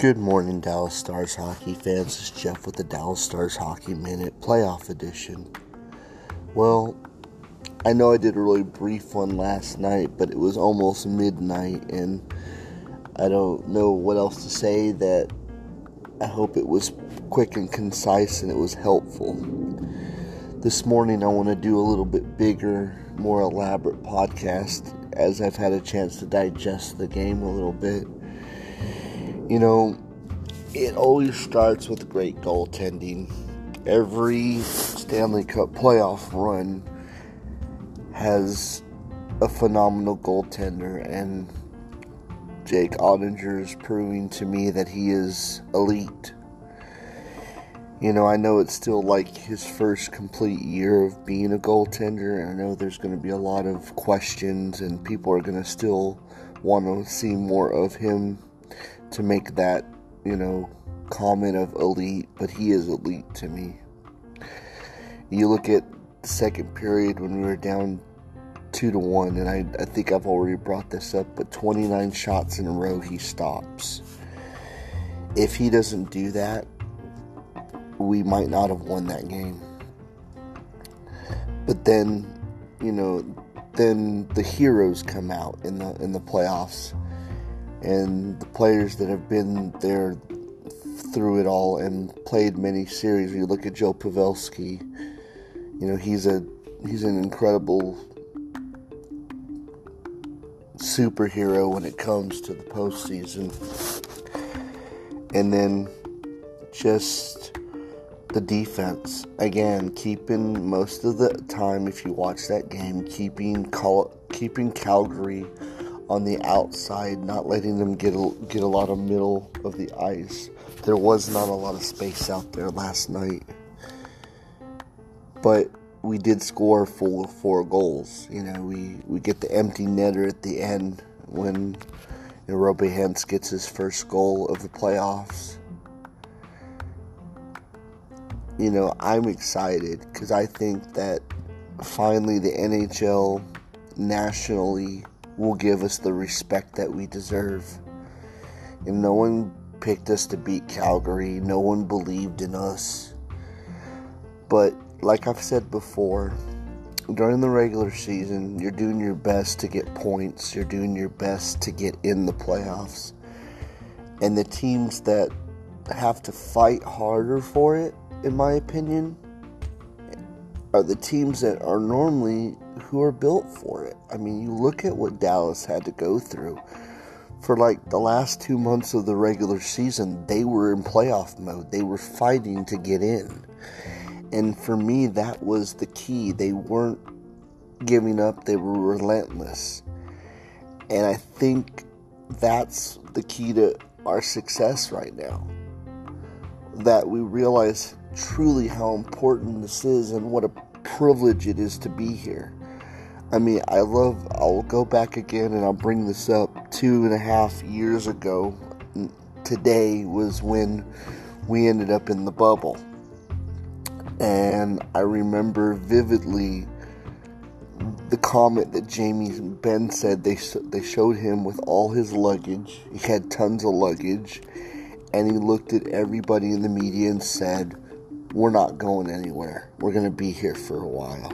Good morning, Dallas Stars hockey fans. It's Jeff with the Dallas Stars Hockey Minute Playoff Edition. Well, I know I did a really brief one last night, but it was almost midnight, and I don't know what else to say. That I hope it was quick and concise and it was helpful. This morning I want to do a little bit bigger, more elaborate podcast as I've had a chance to digest the game a little bit. You know, it always starts with great goaltending. Every Stanley Cup playoff run has a phenomenal goaltender, and Jake Oettinger is proving to me that he is elite. You know, I know it's still like his first complete year of being a goaltender, and I know there's going to be a lot of questions, and people are going to still want to see more of him to make that, comment of elite, but he is elite to me. You look at the second period when we were down 2-1, and I think I've already brought this up, but 29 shots in a row he stops. If he doesn't do that, we might not have won that game. But then, then the heroes come out in the playoffs. And the players that have been there through it all and played many series. You look at Joe Pavelski. He's an incredible superhero when it comes to the postseason. And then just the defense. Again, keeping most of the time, if you watch that game, keeping Calgary on the outside, not letting them get a lot of middle of the ice. There was not a lot of space out there last night. But we did score 4 goals. We get the empty netter at the end when Roby Hentz gets his first goal of the playoffs. I'm excited because I think that finally the NHL nationally will give us the respect that we deserve. And no one picked us to beat Calgary. No one believed in us. But like I've said before, during the regular season, you're doing your best to get points. You're doing your best to get in the playoffs. And the teams that have to fight harder for it, in my opinion, are the teams that are normally who are built for it. I mean, you look at what Dallas had to go through. For the last 2 months of the regular season, they were in playoff mode. They were fighting to get in. And for me, that was the key. They weren't giving up. They were relentless. And I think that's the key to our success right now. That we realize truly how important this is and what a privilege it is to be here. I mean, I'll go back again and I'll bring this up. 2.5 years ago, today was when we ended up in the bubble. And I remember vividly the comment that Jamie Benn said. They showed him with all his luggage. He had tons of luggage. And he looked at everybody in the media and said, "We're not going anywhere. We're going to be here for a while."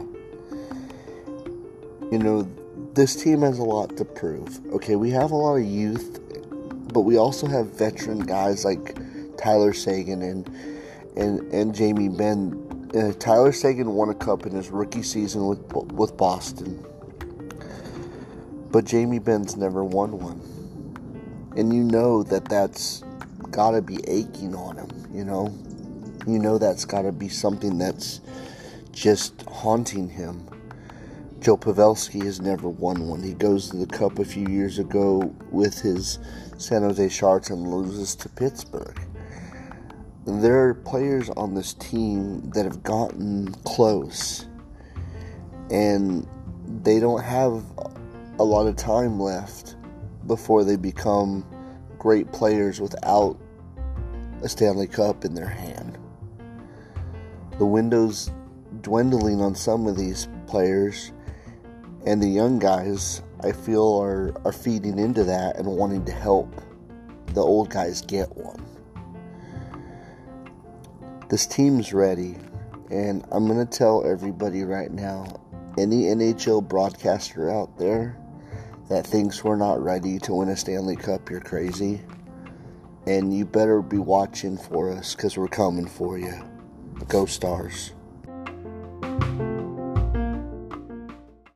This team has a lot to prove. Okay, we have a lot of youth, but we also have veteran guys like Tyler Seguin and Jamie Benn. Tyler Seguin won a cup in his rookie season with Boston. But Jamie Benn's never won one. And that's got to be aching on him, that's got to be something that's just haunting him. Joe Pavelski has never won one. He goes to the Cup a few years ago with his San Jose Sharks and loses to Pittsburgh. There are players on this team that have gotten close, and they don't have a lot of time left before they become great players without a Stanley Cup in their hand. The window's dwindling on some of these players, and the young guys, I feel, are feeding into that and wanting to help the old guys get one. This team's ready, and I'm going to tell everybody right now, any NHL broadcaster out there that thinks we're not ready to win a Stanley Cup, you're crazy. And you better be watching for us, because we're coming for you. Go Stars.